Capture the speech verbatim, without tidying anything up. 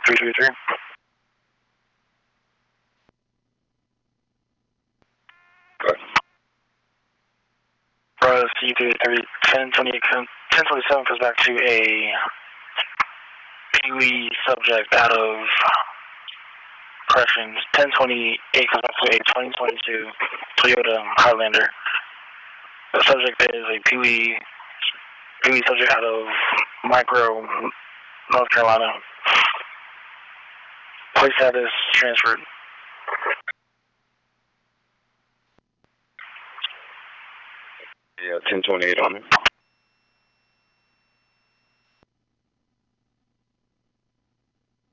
three two three. Bro, C three three, ten twenty-seven comes back to a Pee-wee subject out of corrections. ten twenty-eight comes back to a twenty twenty-two Toyota Highlander. The subject is a Pee-wee, Pee-wee subject out of Micro, North Carolina. Place status transferred. Yeah, ten twenty-eight on it.